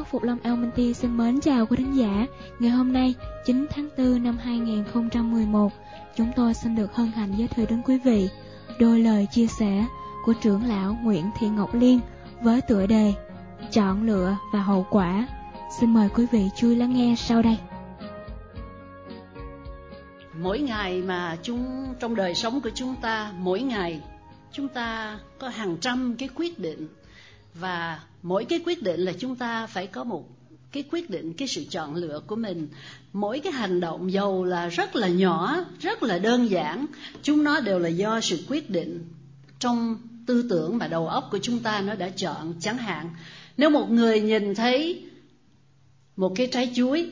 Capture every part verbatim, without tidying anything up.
Phục Lâm Alminty xin mến chào quý thính giả. Ngày hôm nay, chín tháng tư năm hai nghìn không trăm mười một, chúng tôi xin được hân hạnh giới thiệu đến quý vị đôi lời chia sẻ của trưởng lão Nguyễn Thị Ngọc Liên với tựa đề Chọn lựa và hậu quả. Xin mời quý vị chú ý lắng nghe sau đây. Mỗi ngày mà chúng trong đời sống của chúng ta, mỗi ngày chúng ta có hàng trăm cái quyết định, và mỗi cái quyết định là chúng ta phải có một cái quyết định, cái sự chọn lựa của mình. Mỗi cái hành động dầu là rất là nhỏ, rất là đơn giản, chúng nó đều là do sự quyết định trong tư tưởng mà đầu óc của chúng ta nó đã chọn. Chẳng hạn, nếu một người nhìn thấy một cái trái chuối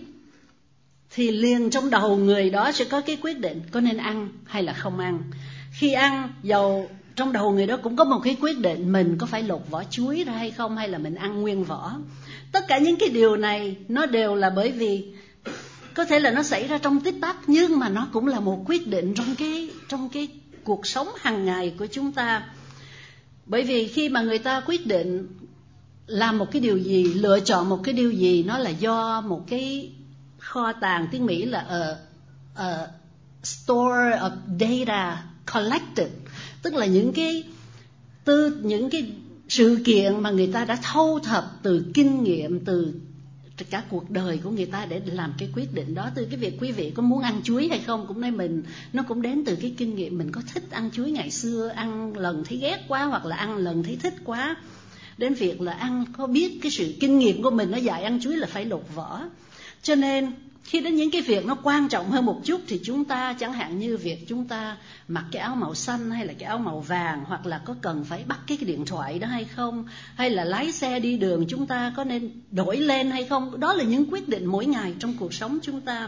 thì liền trong đầu người đó sẽ có cái quyết định có nên ăn hay là không ăn. Khi ăn, dầu trong đầu người đó cũng có một cái quyết định mình có phải lột vỏ chuối ra hay không, hay là mình ăn nguyên vỏ. Tất cả những cái điều này nó đều là bởi vì có thể là nó xảy ra trong tích tắc, nhưng mà nó cũng là một quyết định trong cái trong cái cuộc sống hàng ngày của chúng ta. Bởi vì khi mà người ta quyết định làm một cái điều gì, lựa chọn một cái điều gì, nó là do một cái kho tàng, tiếng Mỹ là a, a store of data collected, tức là những cái từ những cái sự kiện mà người ta đã thâu thập từ kinh nghiệm, từ cả cuộc đời của người ta để làm cái quyết định đó. Từ cái việc quý vị có muốn ăn chuối hay không cũng nói mình, nó cũng đến từ cái kinh nghiệm mình có thích ăn chuối ngày xưa, ăn lần thấy ghét quá hoặc là ăn lần thấy thích quá, đến việc là ăn có biết cái sự kinh nghiệm của mình nó dạy ăn chuối là phải lột vỏ. Cho nên khi đến những cái việc nó quan trọng hơn một chút thì chúng ta, chẳng hạn như việc chúng ta mặc cái áo màu xanh hay là cái áo màu vàng, hoặc là có cần phải bắt cái điện thoại đó hay không, hay là lái xe đi đường chúng ta có nên đổi lên hay không. Đó là những quyết định mỗi ngày trong cuộc sống chúng ta.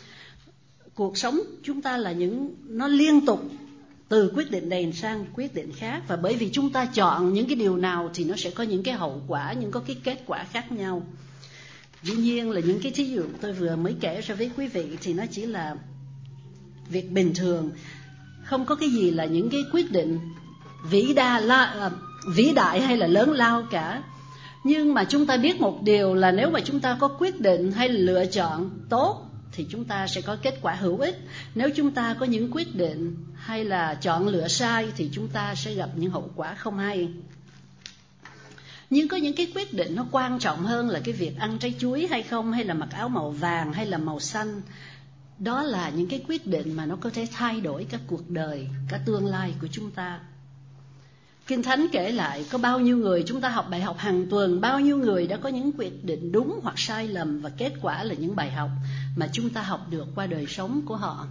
Cuộc sống chúng ta là những, nó liên tục từ quyết định này sang quyết định khác, và bởi vì chúng ta chọn những cái điều nào thì nó sẽ có những cái hậu quả, những có cái kết quả khác nhau. Dĩ nhiên là những cái thí dụ tôi vừa mới kể ra với quý vị thì nó chỉ là việc bình thường, không có cái gì là những cái quyết định vĩ đa, la, vĩ đại hay là lớn lao cả. Nhưng mà chúng ta biết một điều là nếu mà chúng ta có quyết định hay là lựa chọn tốt thì chúng ta sẽ có kết quả hữu ích. Nếu chúng ta có những quyết định hay là chọn lựa sai thì chúng ta sẽ gặp những hậu quả không hay. Nhưng có những cái quyết định nó quan trọng hơn là cái việc ăn trái chuối hay không, hay là mặc áo màu vàng hay là màu xanh. Đó là những cái quyết định mà nó có thể thay đổi cả cuộc đời, cả tương lai của chúng ta. Kinh Thánh kể lại có bao nhiêu người, chúng ta học bài học hàng tuần, bao nhiêu người đã có những quyết định đúng hoặc sai lầm, và kết quả là những bài học mà chúng ta học được qua đời sống của họ.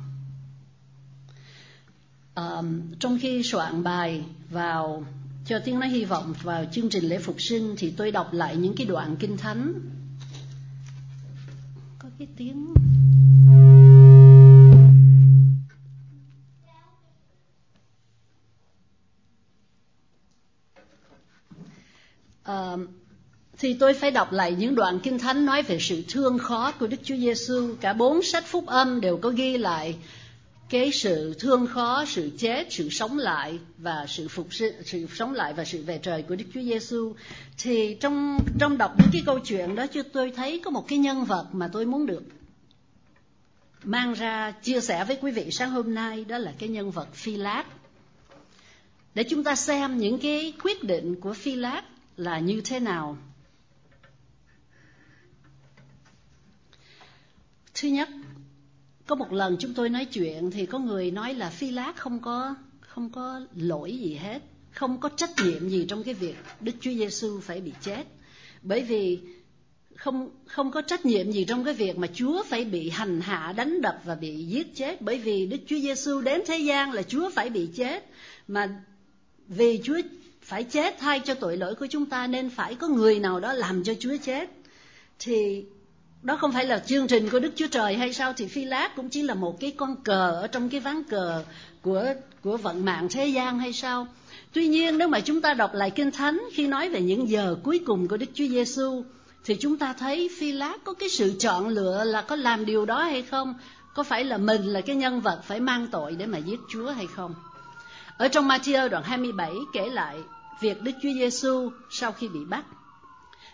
À, trong khi soạn bài vào cho Tiếng Nói Hy Vọng vào chương trình lễ phục sinh thì tôi đọc lại những cái đoạn Kinh Thánh. Có cái tiếng à, thì tôi phải đọc lại những đoạn Kinh Thánh nói về sự thương khó của Đức Chúa Giêsu. Cả bốn sách phúc âm đều có ghi lại cái sự thương khó, sự chết, sự sống lại và sự phục sinh, sự sống lại và sự về trời của Đức Chúa Giêsu. Thì trong trong đọc những cái câu chuyện đó, tôi thấy có một cái nhân vật mà tôi muốn được mang ra chia sẻ với quý vị sáng hôm nay, đó là cái nhân vật Phi-lát. Để chúng ta xem những cái quyết định của Phi-lát là như thế nào. Thứ nhất, có một lần chúng tôi nói chuyện thì có người nói là Phi-lát không có không có lỗi gì hết, không có trách nhiệm gì trong cái việc Đức Chúa Giêsu phải bị chết, bởi vì không không có trách nhiệm gì trong cái việc mà Chúa phải bị hành hạ, đánh đập và bị giết chết, bởi vì Đức Chúa Giêsu đến thế gian là Chúa phải bị chết, mà vì Chúa phải chết thay cho tội lỗi của chúng ta nên phải có người nào đó làm cho Chúa chết. Thì đó không phải là chương trình của Đức Chúa Trời hay sao? Thì Phi-lát cũng chỉ là một cái con cờ ở trong cái ván cờ của của vận mạng thế gian hay sao? Tuy nhiên nếu mà chúng ta đọc lại Kinh Thánh khi nói về những giờ cuối cùng của Đức Chúa Giêsu thì chúng ta thấy Phi-lát có cái sự chọn lựa là có làm điều đó hay không, có phải là mình là cái nhân vật phải mang tội để mà giết Chúa hay không. Ở trong Ma-thi-ơ đoạn hai mươi bảy kể lại việc Đức Chúa Giêsu sau khi bị bắt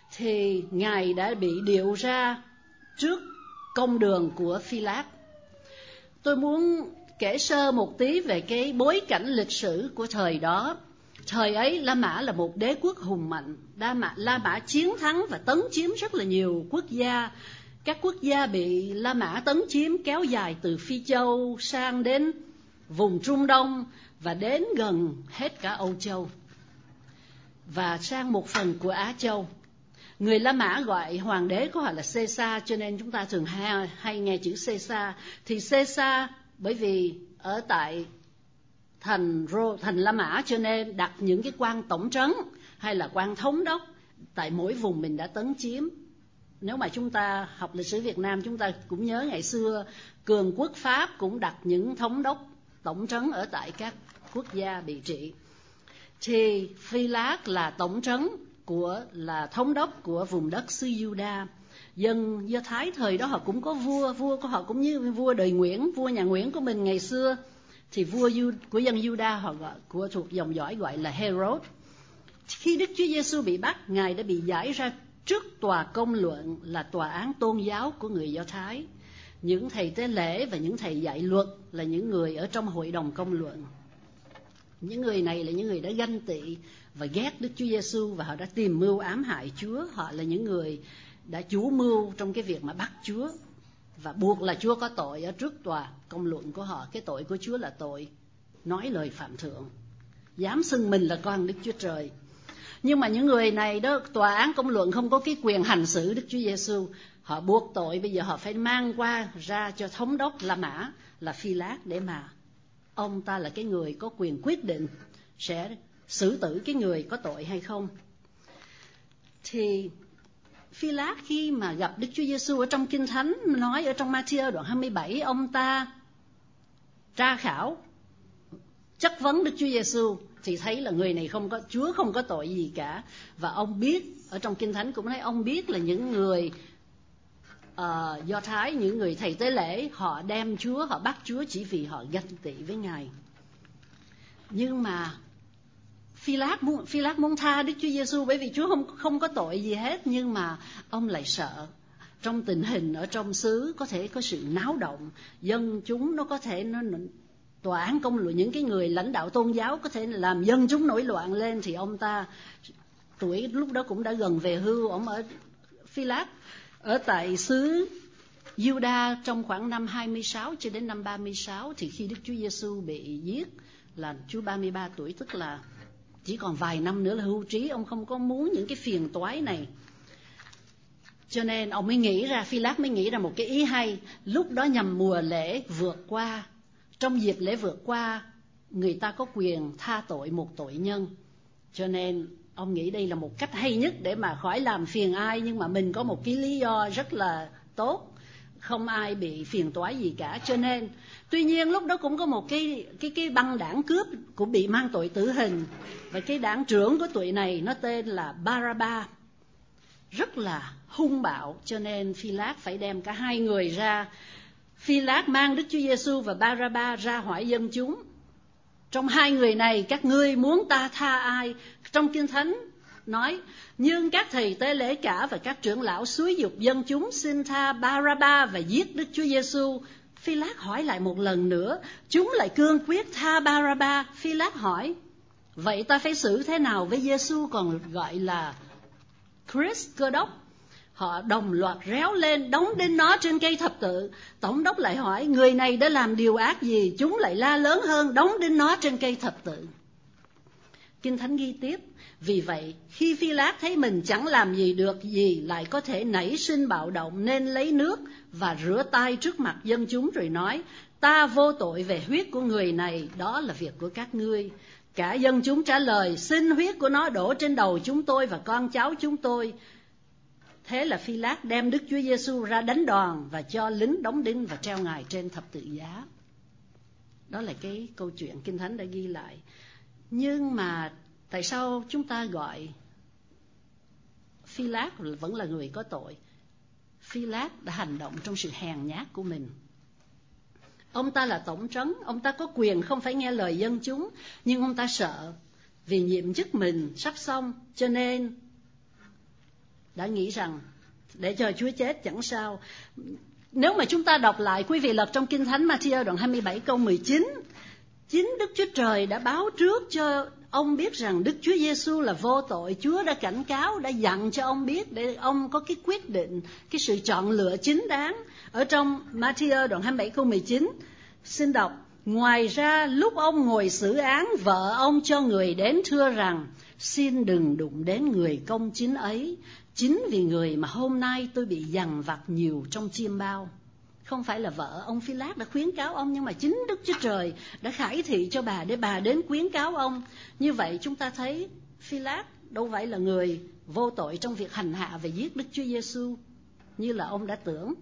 thì Ngài đã bị điệu ra trước công đường của Phi-lát. Tôi muốn kể sơ một tí về cái bối cảnh lịch sử của thời đó. Thời ấy La Mã là một đế quốc hùng mạnh. La Mã, La Mã chiến thắng và tấn chiếm rất là nhiều quốc gia. Các quốc gia bị La Mã tấn chiếm kéo dài từ Phi Châu sang đến vùng Trung Đông và đến gần hết cả Âu Châu và sang một phần của Á Châu. Người La Mã gọi hoàng đế của họ là Caesar, cho nên chúng ta thường hay, hay nghe chữ Caesar. Thì Caesar bởi vì ở tại thành thành La Mã cho nên đặt những cái quan tổng trấn hay là quan thống đốc tại mỗi vùng mình đã tấn chiếm. Nếu mà chúng ta học lịch sử Việt Nam, chúng ta cũng nhớ ngày xưa cường quốc Pháp cũng đặt những thống đốc tổng trấn ở tại các quốc gia bị trị. Thì Phi-lát là tổng trấn của là thống đốc của vùng đất xứ Giu-đa. Dân Do Thái thời đó họ cũng có vua, vua của họ cũng như vua đời Nguyễn, vua nhà Nguyễn của mình ngày xưa. Thì vua của dân Giu-đa họ gọi của thuộc dòng dõi gọi là Herod. Khi Đức Chúa Giêsu bị bắt, Ngài đã bị giải ra trước tòa công luận là tòa án tôn giáo của người Do Thái. Những thầy tế lễ và những thầy dạy luật là những người ở trong hội đồng công luận. Những người này là những người đã ganh tị và ghét Đức Chúa Giêsu và họ đã tìm mưu ám hại Chúa. Họ là những người đã chủ mưu trong cái việc mà bắt Chúa và buộc là Chúa có tội ở trước tòa công luận của họ. Cái tội của Chúa là tội nói lời phạm thượng, dám xưng mình là con Đức Chúa Trời. Nhưng mà những người này đó, tòa án công luận không có cái quyền hành xử Đức Chúa Giêsu. Họ buộc tội, bây giờ họ phải mang qua ra cho thống đốc La Mã là Phi-lát để mà ông ta là cái người có quyền quyết định sẽ xử tử cái người có tội hay không. Thì Phi-lát khi mà gặp Đức Chúa Giêsu ở trong Kinh Thánh nói ở trong Ma-thi-ơ đoạn hai mươi bảy, ông ta tra khảo chất vấn Đức Chúa Giêsu thì thấy là người này không có, Chúa không có tội gì cả. Và ông biết, ở trong Kinh Thánh cũng thấy ông biết là những người uh, Do Thái, những người thầy tế lễ, họ đem Chúa, họ bắt Chúa chỉ vì họ ganh tị với Ngài. Nhưng mà Phi-lát muốn, Phi-lát muốn tha Đức Chúa Giêsu bởi vì Chúa không, không có tội gì hết. Nhưng mà ông lại sợ trong tình hình ở trong xứ có thể có sự náo động, dân chúng nó có thể nó tòa án công luận, những cái người lãnh đạo tôn giáo có thể làm dân chúng nổi loạn lên. Thì ông ta tuổi lúc đó cũng đã gần về hưu. Ông ở Phi-lát ở tại xứ Giu-đa trong khoảng năm hai mươi sáu cho đến năm ba mươi sáu. Thì khi Đức Chúa Giêsu bị giết là Chúa ba mươi ba tuổi, tức là chỉ còn vài năm nữa là hưu trí. Ông không có muốn những cái phiền toái này, cho nên ông mới nghĩ ra, Phi-lát mới nghĩ ra một cái ý hay. Lúc đó nhằm mùa lễ vượt qua, trong dịp lễ vượt qua, người ta có quyền tha tội một tội nhân. Cho nên ông nghĩ đây là một cách hay nhất để mà khỏi làm phiền ai, nhưng mà mình có một cái lý do rất là tốt, không ai bị phiền toái gì cả. Cho nên, tuy nhiên lúc đó cũng có một cái cái cái băng đảng cướp cũng bị mang tội tử hình, và cái đảng trưởng của tụi này nó tên là Ba-ra-ba, rất là hung bạo. Cho nên Phi-lát phải đem cả hai người ra. Phi-lát mang Đức Chúa Giêsu và Ba-ra-ba ra hỏi dân chúng, trong hai người này các ngươi muốn ta tha ai? Trong Kinh Thánh nói, nhưng các thầy tế lễ cả và các trưởng lão xúi giục dân chúng xin tha Ba-ra-ba và giết Đức Chúa Giêsu. Phi-lát hỏi lại một lần nữa, chúng lại cương quyết tha Ba-ra-ba. Phi-lát hỏi, vậy ta phải xử thế nào với Giêsu còn gọi là Christ, Cơ Đốc? Họ đồng loạt réo lên, đóng đinh nó trên cây thập tự. Tổng đốc lại hỏi, người này đã làm điều ác gì? Chúng lại la lớn hơn, đóng đinh nó trên cây thập tự. Kinh Thánh ghi tiếp, vì vậy khi Phi-lát thấy mình chẳng làm gì được gì, lại có thể nảy sinh bạo động, nên lấy nước và rửa tay trước mặt dân chúng rồi nói, ta vô tội về huyết của người này, đó là việc của các ngươi. Cả dân chúng trả lời, xin huyết của nó đổ trên đầu chúng tôi và con cháu chúng tôi. Thế là Phi-lát đem Đức Chúa Giêsu ra đánh đòn và cho lính đóng đinh và treo Ngài trên thập tự giá. Đó là cái câu chuyện Kinh Thánh đã ghi lại. Nhưng mà tại sao chúng ta gọi Phi-lát vẫn là người có tội? Phi-lát đã hành động trong sự hèn nhát của mình. Ông ta là tổng trấn, ông ta có quyền không phải nghe lời dân chúng, nhưng ông ta sợ vì nhiệm chức mình sắp xong, cho nên đã nghĩ rằng để cho Chúa chết chẳng sao. Nếu mà chúng ta đọc lại, quý vị lật trong Kinh Thánh Ma-thi-ơ đoạn hai mươi bảy câu mười chín, chính Đức Chúa Trời đã báo trước cho ông biết rằng Đức Chúa Giêsu là vô tội. Chúa đã cảnh cáo, đã dặn cho ông biết để ông có cái quyết định, cái sự chọn lựa chính đáng. Ở trong Ma-thi-ơ đoạn hai mươi bảy câu mười chín, xin đọc: ngoài ra lúc ông ngồi xử án, vợ ông cho người đến thưa rằng xin đừng đụng đến người công chính ấy, chính vì người mà hôm nay tôi bị dằn vặt nhiều trong chiêm bao. Không phải là vợ ông Phi-lát đã khuyến cáo ông, nhưng mà chính Đức Chúa Trời đã khải thị cho bà để bà đến khuyến cáo ông. Như vậy chúng ta thấy Phi-lát đâu phải là người vô tội trong việc hành hạ và giết Đức Chúa Giêsu như là ông đã tưởng.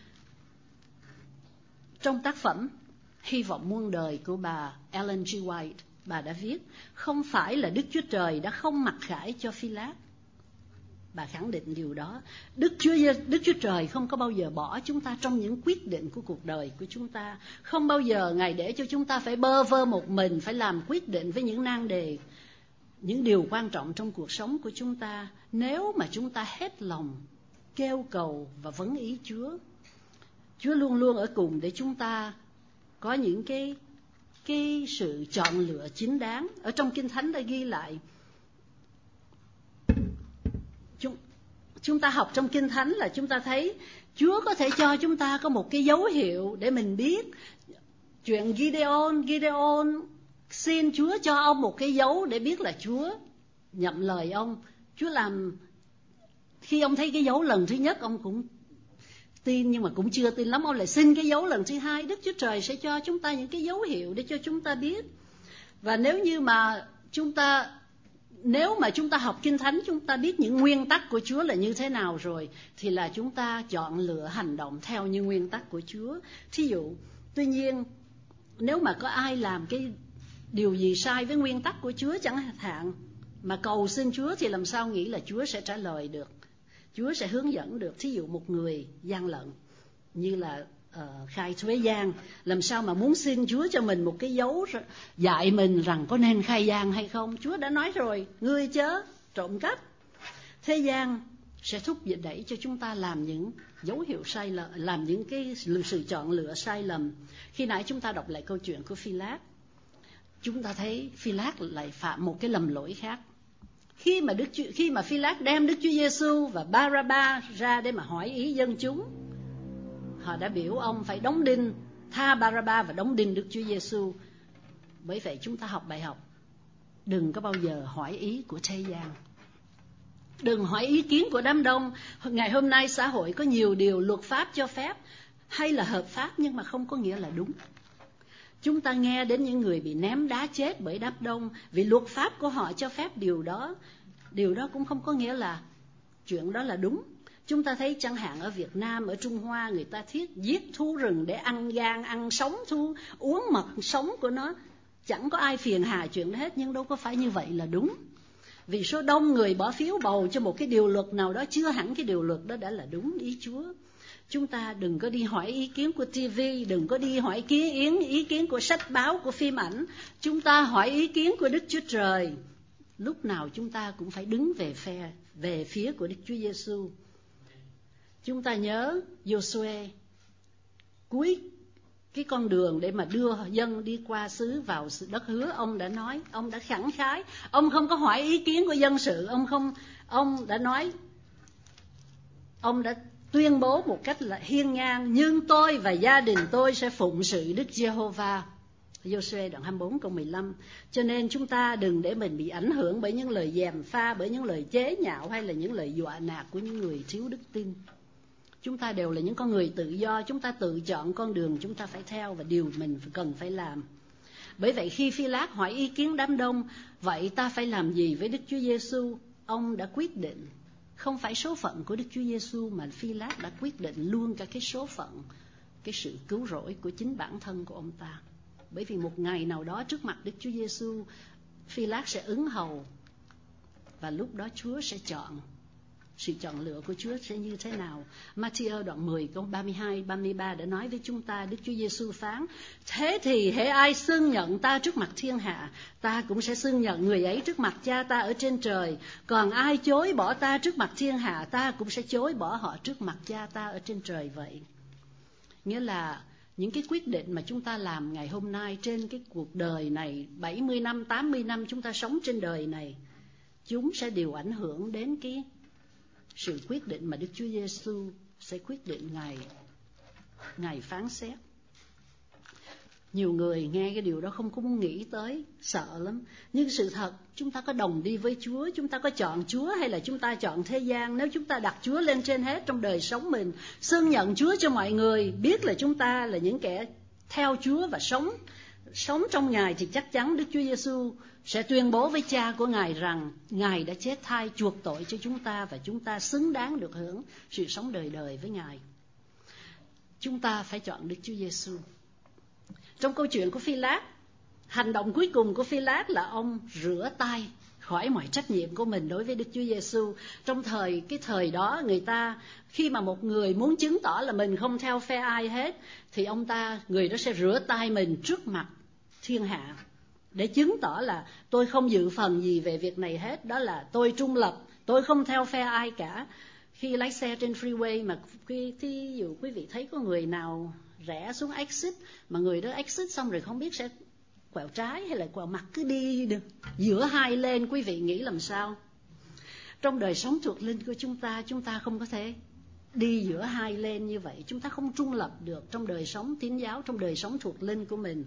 Trong tác phẩm Hy vọng muôn đời của bà Ellen G. White, bà đã viết: không phải là Đức Chúa Trời đã không mặc khải cho Phi-lát. Bà khẳng định điều đó. Đức Chúa, Đức Chúa Trời không có bao giờ bỏ chúng ta trong những quyết định của cuộc đời của chúng ta. Không bao giờ Ngài để cho chúng ta phải bơ vơ một mình, phải làm quyết định với những nan đề, những điều quan trọng trong cuộc sống của chúng ta. Nếu mà chúng ta hết lòng kêu cầu và vấn ý Chúa, Chúa luôn luôn ở cùng để chúng ta có những cái, cái sự chọn lựa chính đáng. Ở trong Kinh Thánh đã ghi lại, chúng, chúng ta học trong Kinh Thánh là chúng ta thấy Chúa có thể cho chúng ta có một cái dấu hiệu để mình biết. Chuyện Gideon, Gideon xin Chúa cho ông một cái dấu để biết là Chúa nhậm lời ông. Chúa làm, khi ông thấy cái dấu lần thứ nhất ông cũng tin, nhưng mà cũng chưa tin lắm, ông lại xin cái dấu lần thứ hai. Đức Chúa Trời sẽ cho chúng ta những cái dấu hiệu để cho chúng ta biết. Và nếu như mà chúng ta nếu mà chúng ta học Kinh Thánh, chúng ta biết những nguyên tắc của Chúa là như thế nào rồi, thì là chúng ta chọn lựa hành động theo những nguyên tắc của Chúa. Thí dụ, tuy nhiên nếu mà có ai làm cái điều gì sai với nguyên tắc của Chúa chẳng hạn, mà cầu xin Chúa, thì làm sao nghĩ là Chúa sẽ trả lời được, Chúa sẽ hướng dẫn được. Thí dụ một người gian lận, như là uh, khai thuế gian, làm sao mà muốn xin Chúa cho mình một cái dấu dạy mình rằng có nên khai gian hay không? Chúa đã nói rồi, ngươi chớ trộm cắp. Thế gian sẽ thúc đẩy cho chúng ta làm những dấu hiệu sai lầm, làm những cái sự chọn lựa sai lầm. Khi nãy chúng ta đọc lại câu chuyện của Phi-lát, chúng ta thấy Phi-lát lại phạm một cái lầm lỗi khác. Khi mà Đức khi mà Phi-lát đem Đức Chúa Giêsu và Ba-ra-ba ra để mà hỏi ý dân chúng, họ đã biểu ông phải đóng đinh, tha Ba-ra-ba và đóng đinh Đức Chúa Giêsu. Bởi vậy chúng ta học bài học: đừng có bao giờ hỏi ý của thế gian, đừng hỏi ý kiến của đám đông. Ngày hôm nay xã hội có nhiều điều luật pháp cho phép hay là hợp pháp, nhưng mà không có nghĩa là đúng. Chúng ta nghe đến những người bị ném đá chết bởi đám đông vì luật pháp của họ cho phép điều đó. Điều đó cũng không có nghĩa là chuyện đó là đúng. Chúng ta thấy chẳng hạn ở Việt Nam, ở Trung Hoa, người ta thiết giết thú rừng để ăn gan, ăn sống thú, uống mật sống của nó. Chẳng có ai phiền hà chuyện đó hết, nhưng đâu có phải như vậy là đúng. Vì số đông người bỏ phiếu bầu cho một cái điều luật nào đó, chưa hẳn cái điều luật đó đã là đúng ý Chúa. Chúng ta đừng có đi hỏi ý kiến của ti vi, đừng có đi hỏi ý kiến, ý kiến của sách báo, của phim ảnh. Chúng ta hỏi ý kiến của Đức Chúa Trời. Lúc nào chúng ta cũng phải đứng về phe, về phía của Đức Chúa Giêsu. Chúng ta nhớ Giô-suê cuối cái con đường để mà đưa dân đi qua xứ vào sự đất hứa, ông đã nói, ông đã khẳng khái, ông không có hỏi ý kiến của dân sự, ông không, ông đã nói, ông đã tuyên bố một cách là hiên ngang: nhưng tôi và gia đình tôi sẽ phụng sự Đức Giê-hô-va. Giô-suê đoạn hai mươi bốn câu mười lăm. Cho nên chúng ta đừng để mình bị ảnh hưởng bởi những lời gièm pha, bởi những lời chế nhạo hay là những lời dọa nạt của những người thiếu đức tin. Chúng ta đều là những con người tự do, chúng ta tự chọn con đường chúng ta phải theo và điều mình cần phải làm. Bởi vậy khi Phi-lát hỏi ý kiến đám đông, vậy ta phải làm gì với Đức Chúa Giêsu? Ông đã quyết định. Không phải số phận của Đức Chúa Giêsu, mà Phi-lát đã quyết định luôn cả cái số phận, cái sự cứu rỗi của chính bản thân của ông ta. Bởi vì một ngày nào đó trước mặt Đức Chúa Giêsu, Phi-lát sẽ ứng hầu, và lúc đó Chúa sẽ chọn sự chọn lựa của Chúa sẽ như thế nào. Ma-thi-ơ đoạn mười câu ba mươi hai ba mươi ba đã nói với chúng ta, Đức Chúa Giêsu phán: thế thì hễ ai xưng nhận ta trước mặt thiên hạ, ta cũng sẽ xưng nhận người ấy trước mặt Cha ta ở trên trời. Còn ai chối bỏ ta trước mặt thiên hạ, ta cũng sẽ chối bỏ họ trước mặt Cha ta ở trên trời vậy. Nghĩa là những cái quyết định mà chúng ta làm ngày hôm nay trên cái cuộc đời này, bảy mươi năm, tám mươi năm chúng ta sống trên đời này, chúng sẽ đều ảnh hưởng đến cái sự quyết định mà Đức Chúa Giêsu sẽ quyết định ngày ngày phán xét. Nhiều người nghe cái điều đó không có muốn nghĩ tới, sợ lắm. Nhưng sự thật, chúng ta có đồng đi với Chúa, chúng ta có chọn Chúa hay là chúng ta chọn thế gian? Nếu chúng ta đặt Chúa lên trên hết trong đời sống mình, xưng nhận Chúa cho mọi người biết là chúng ta là những kẻ theo Chúa và sống sống trong Ngài, thì chắc chắn Đức Chúa Giêsu sẽ tuyên bố với Cha của Ngài rằng Ngài đã chết thay chuộc tội cho chúng ta, và chúng ta xứng đáng được hưởng sự sống đời đời với Ngài. Chúng ta phải chọn Đức Chúa Giêsu. Trong câu chuyện của Phi-lát, hành động cuối cùng của Phi-lát là ông rửa tay khỏi mọi trách nhiệm của mình đối với Đức Chúa Giêsu. Trong thời cái thời đó, người ta khi mà một người muốn chứng tỏ là mình không theo phe ai hết, thì ông ta người đó sẽ rửa tay mình trước mặt thiên hạ để chứng tỏ là tôi không dự phần gì về việc này hết, đó là tôi trung lập, tôi không theo phe ai cả. Khi lái xe trên freeway mà khi thí dụ quý vị thấy có người nào rẽ xuống exit mà người đó exit xong rồi không biết sẽ quẹo trái hay là quẹo mặt, cứ đi được giữa hai lane, quý vị nghĩ làm sao? Trong đời sống thuộc linh của chúng ta, chúng ta không có thể đi giữa hai lane như vậy. Chúng ta không trung lập được trong đời sống tín giáo, trong đời sống thuộc linh của mình.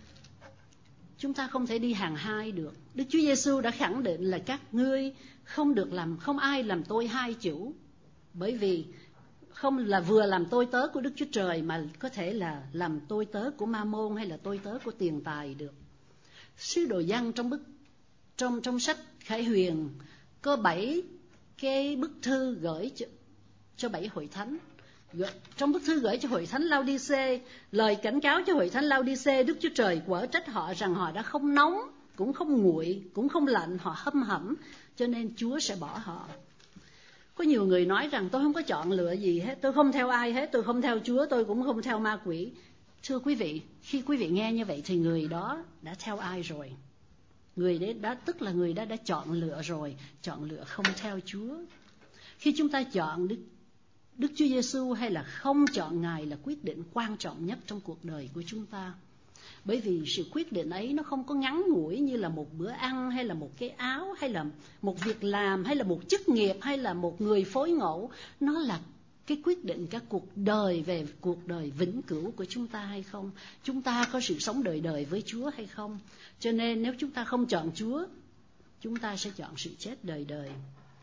Chúng ta không thể đi hàng hai được. Đức Chúa Giêsu đã khẳng định là các ngươi không được làm, không ai làm tôi hai chủ, bởi vì không là vừa làm tôi tớ của Đức Chúa Trời mà có thể là làm tôi tớ của Ma-môn hay là tôi tớ của tiền tài được. Sứ đồ Giăng trong bức trong trong sách Khải Huyền có bảy cái bức thư gửi cho, cho bảy hội thánh. Trong bức thư gửi cho hội thánh Lao-đi-xê, lời cảnh cáo cho hội thánh Lao-đi-xê, Đức Chúa Trời quở trách họ rằng họ đã không nóng, cũng không nguội, cũng không lạnh, họ hâm hẩm, cho nên Chúa sẽ bỏ họ. Có nhiều người nói rằng tôi không có chọn lựa gì hết, tôi không theo ai hết, tôi không theo Chúa, tôi cũng không theo ma quỷ. Thưa quý vị, khi quý vị nghe như vậy thì người đó đã theo ai rồi? Người đấy đã tức là người đó đã chọn lựa rồi, chọn lựa không theo Chúa. Khi chúng ta chọn Đức Đức Chúa Giêsu hay là không chọn Ngài là quyết định quan trọng nhất trong cuộc đời của chúng ta. Bởi vì sự quyết định ấy nó không có ngắn ngủi như là một bữa ăn hay là một cái áo hay là một việc làm hay là một chức nghiệp hay là một người phối ngẫu. Nó là cái quyết định cả cuộc đời về cuộc đời vĩnh cửu của chúng ta hay không. Chúng ta có sự sống đời đời với Chúa hay không. Cho nên nếu chúng ta không chọn Chúa, chúng ta sẽ chọn sự chết đời đời.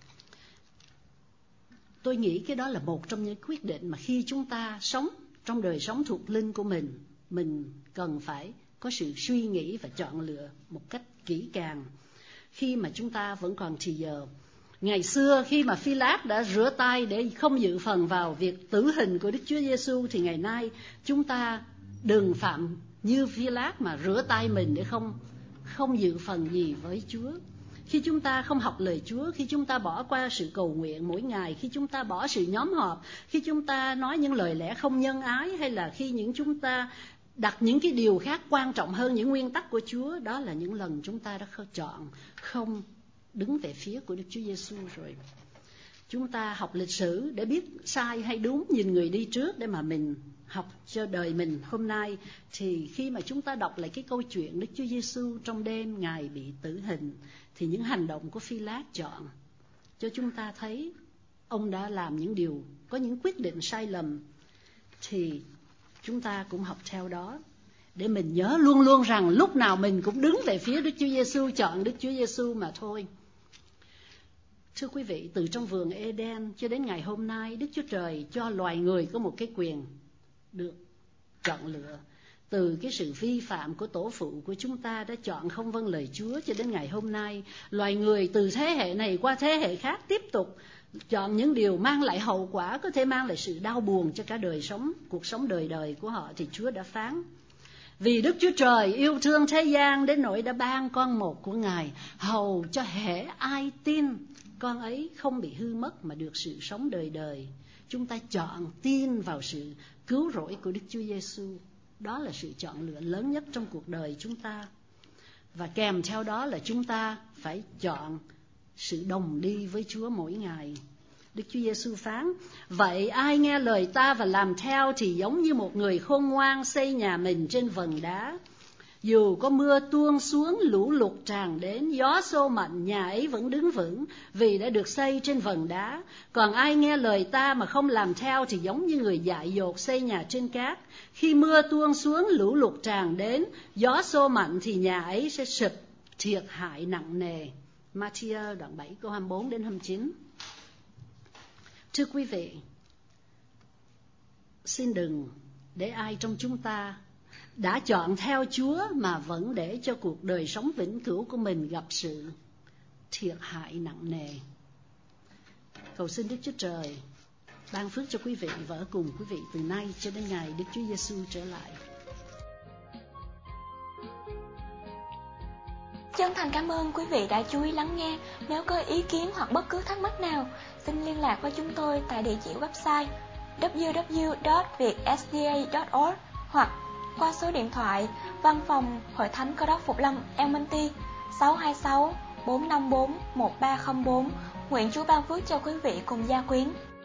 Tôi nghĩ cái đó là một trong những quyết định mà khi chúng ta sống trong đời sống thuộc linh của mình, mình cần phải có sự suy nghĩ và chọn lựa một cách kỹ càng. Khi mà chúng ta vẫn còn thì giờ, ngày xưa khi mà Phi-lát đã rửa tay để không dự phần vào việc tử hình của Đức Chúa Giêsu, thì ngày nay chúng ta đừng phạm như Phi-lát mà rửa tay mình để không không dự phần gì với Chúa. Khi chúng ta không học lời Chúa, khi chúng ta bỏ qua sự cầu nguyện mỗi ngày, khi chúng ta bỏ sự nhóm họp, khi chúng ta nói những lời lẽ không nhân ái, hay là khi những chúng ta đặt những cái điều khác quan trọng hơn những nguyên tắc của Chúa, đó là những lần chúng ta đã chọn không đứng về phía của Đức Chúa Giêsu rồi. Chúng ta học lịch sử để biết sai hay đúng, nhìn người đi trước để mà mình học cho đời mình hôm nay. Thì khi mà chúng ta đọc lại cái câu chuyện Đức Chúa Giêsu trong đêm Ngài bị tử hình, thì những hành động của Phi-lát chọn cho chúng ta thấy ông đã làm những điều, có những quyết định sai lầm, thì chúng ta cũng học theo đó để mình nhớ luôn luôn rằng lúc nào mình cũng đứng về phía Đức Chúa Giêsu, chọn Đức Chúa Giêsu mà thôi. Thưa quý vị, từ trong vườn Eden cho đến ngày hôm nay, Đức Chúa Trời cho loài người có một cái quyền được chọn lựa. Từ cái sự vi phạm của tổ phụ của chúng ta đã chọn không vâng lời Chúa, cho đến ngày hôm nay, loài người từ thế hệ này qua thế hệ khác tiếp tục chọn những điều mang lại hậu quả, có thể mang lại sự đau buồn cho cả đời sống, cuộc sống đời đời của họ. Thì Chúa đã phán: vì Đức Chúa Trời yêu thương thế gian đến nỗi đã ban con một của Ngài, hầu cho hễ ai tin con ấy không bị hư mất mà được sự sống đời đời. Chúng ta chọn tin vào sự cứu rỗi của Đức Chúa Giêsu. Đó là sự chọn lựa lớn nhất trong cuộc đời chúng ta. Và kèm theo đó là chúng ta phải chọn sự đồng đi với Chúa mỗi ngày. Đức Chúa Giêsu phán: vậy ai nghe lời ta và làm theo thì giống như một người khôn ngoan xây nhà mình trên vần đá. Dù có mưa tuôn xuống, lũ lụt tràn đến, gió xô mạnh, nhà ấy vẫn đứng vững, vì đã được xây trên vần đá. Còn ai nghe lời ta mà không làm theo thì giống như người dại dột xây nhà trên cát. Khi mưa tuôn xuống, lũ lụt tràn đến, gió xô mạnh thì nhà ấy sẽ sụp, thiệt hại nặng nề. Ma-thi-ơ đoạn bảy câu hai mươi bốn đến hai mươi chín. Thưa quý vị, xin đừng để ai trong chúng ta đã chọn theo Chúa mà vẫn để cho cuộc đời sống vĩnh cửu của mình gặp sự thiệt hại nặng nề. Cầu xin Đức Chúa Trời ban phước cho quý vị và ở cùng quý vị từ nay cho đến ngày Đức Chúa Giêsu trở lại. Chân thành cảm ơn quý vị đã chú ý lắng nghe. Nếu có ý kiến hoặc bất cứ thắc mắc nào, xin liên lạc với chúng tôi tại địa chỉ website w w w chấm việt s d a chấm org hoặc qua số điện thoại Văn phòng Hội Thánh Cơ Đốc Phục Lâm El Monte sáu hai sáu bốn năm bốn một ba không bốn. Nguyện Chúa ban phước cho quý vị cùng gia quyến.